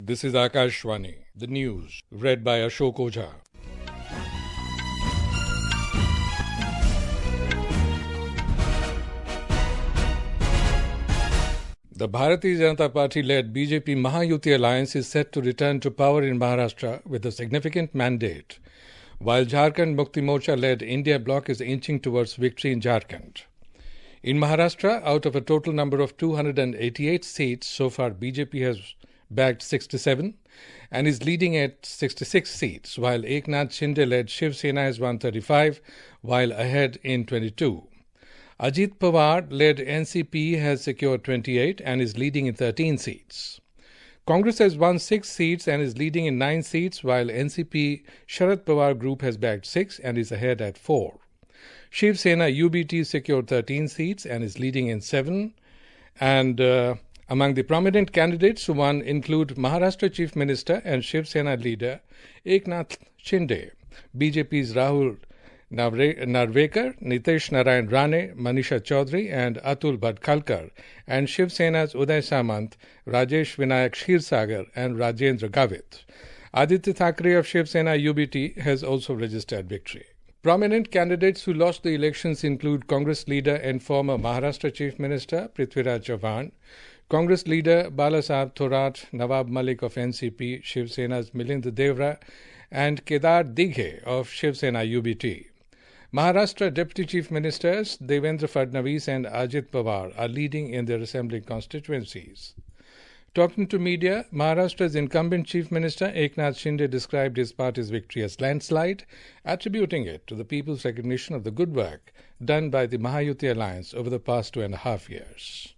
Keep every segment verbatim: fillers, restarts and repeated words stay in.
This is Akashvani, the news, read by Ashok Ojha. The Bharatiya Janata Party-led B J P Mahayuti alliance is set to return to power in Maharashtra with a significant mandate, while Jharkhand Mukti Morcha-led India bloc is inching towards victory in Jharkhand. In Maharashtra, out of a total number of two hundred eighty-eight seats, so far B J P has bagged sixty-seven and is leading at sixty-six seats, while Eknath Shinde-led Shiv Sena has won thirty-five, while ahead in twenty-two. Ajit Pawar-led N C P has secured twenty-eight and is leading in thirteen seats. Congress has won six seats and is leading in nine seats, while N C P Sharad Pawar group has bagged six and is ahead at four. Shiv Sena U B T secured thirteen seats and is leading in seven. And uh, among the prominent candidates who won include Maharashtra Chief Minister and Shiv Sena leader Eknath Shinde, B J P's Rahul Narvekar, Nitesh Narayan Rane, Manisha Chaudhary and Atul Bhadkalkar, and Shiv Sena's Uday Samant, Rajesh Vinayak Kshirsagar and Rajendra Gavit. Aditya Thackeray of Shiv Sena U B T has also registered victory. Prominent candidates who lost the elections include Congress leader and former Maharashtra Chief Minister Prithviraj Chavan, Congress leader Balasaheb Thorat, Nawab Malik of N C P, Shiv Sena's Milind Devra, and Kedar Dighe of Shiv Sena U B T. Maharashtra Deputy Chief Ministers Devendra Fadnavis and Ajit Pawar are leading in their assembly constituencies. Talking to media, Maharashtra's incumbent Chief Minister Eknath Shinde described his party's victory as landslide, attributing it to the people's recognition of the good work done by the Mahayuti alliance over the past two and a half years.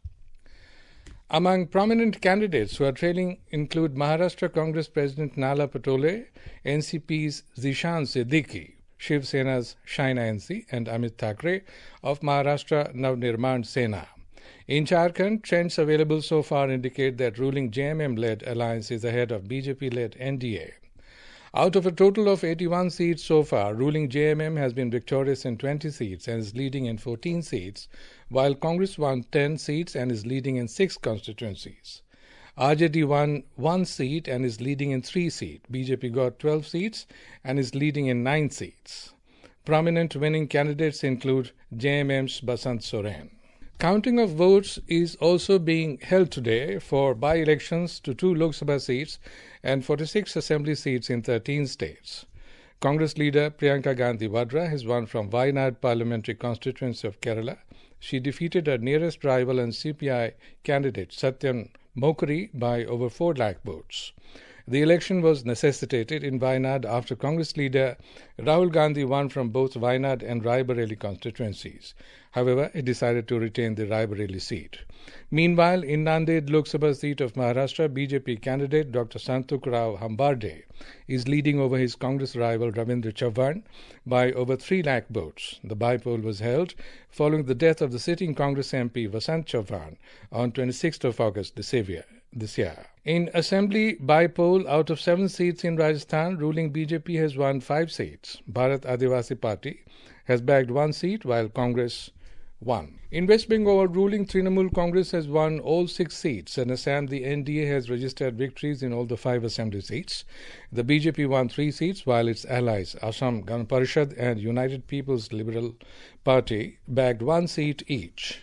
Among prominent candidates who are trailing include Maharashtra Congress President Nala Patole, N C P's Zishan Siddiqui, Shiv Sena's Shaina N C, and Amit Thackeray of Maharashtra Navnirman Sena. In Jharkhand, trends available so far indicate that ruling J M M-led alliance is ahead of B J P-led N D A. Out of a total of eighty-one seats so far, ruling J M M has been victorious in twenty seats and is leading in fourteen seats, while Congress won ten seats and is leading in six constituencies. R J D won one seat and is leading in three seats. B J P got twelve seats and is leading in nine seats. Prominent winning candidates include J M M's Basant Soren. Counting of votes is also being held today for by-elections to two Lok Sabha seats and forty-six assembly seats in thirteen states. Congress leader Priyanka Gandhi Vadra has won from Wayanad parliamentary constituency of Kerala. She defeated her nearest rival and C P I candidate Satyam Mokri by over four lakh votes. The election was necessitated in Wayanad after Congress leader Rahul Gandhi won from both Wayanad and Raebareli constituencies. However, he decided to retain the Raebareli seat. Meanwhile, in Nanded Lok Sabha seat of Maharashtra, B J P candidate Doctor Santuk Rao Hambarde is leading over his Congress rival Ravindra Chavan by over three lakh votes. The by-poll was held following the death of the sitting Congress M P Vasant Chavan on twenty-sixth of August this year. This year. In assembly by-poll, out of seven seats in Rajasthan, ruling B J P has won five seats. Bharat Adivasi Party has bagged one seat, while Congress won. In West Bengal, ruling Trinamool Congress has won all six seats. In Assam, the N D A has registered victories in all the five assembly seats. The B J P won three seats, while its allies, Assam Gan Parishad and United People's Liberal Party, bagged one seat each.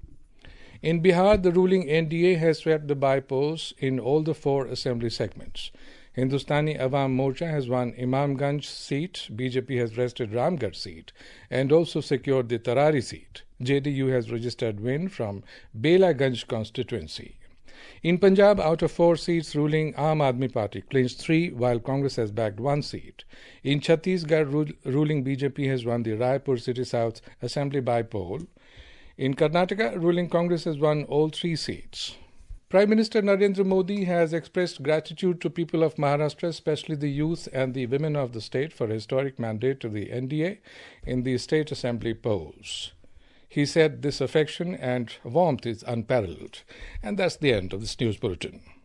In Bihar, the ruling N D A has swept the by-polls in all the four assembly segments. Hindustani Awam Morcha has won Imamganj seat, B J P has wrested Ramgarh seat, and also secured the Tarari seat. J D U has registered win from Belaganj constituency. In Punjab, out of four seats, ruling Aam Aadmi Party clinched three, while Congress has bagged one seat. In Chhattisgarh, ru- ruling B J P has won the Raipur City South Assembly by-poll. In Karnataka, ruling Congress has won all three seats. Prime Minister Narendra Modi has expressed gratitude to people of Maharashtra, especially the youth and the women of the state, for a historic mandate to the N D A in the state assembly polls. He said this affection and warmth is unparalleled. And that's the end of this news bulletin.